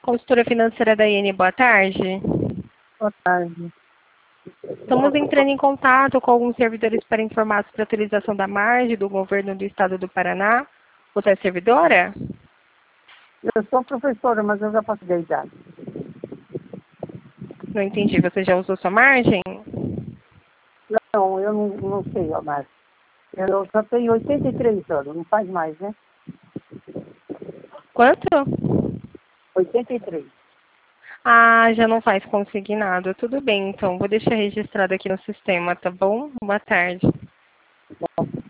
Consultora financeira da IN, boa tarde. Boa tarde. Estamos entrando em contato com alguns servidores para informar sobre a utilização da margem do governo do estado do Paraná. Você é servidora? Eu sou professora, mas eu já passei da idade. Não entendi. Você já usou sua margem? Não, eu não sei, mais. Eu só tenho 83 anos, não faz mais, né? Quanto? 83. Ah, já não faz consignado. Tudo bem, então. Vou deixar registrado aqui no sistema, tá bom? Boa tarde.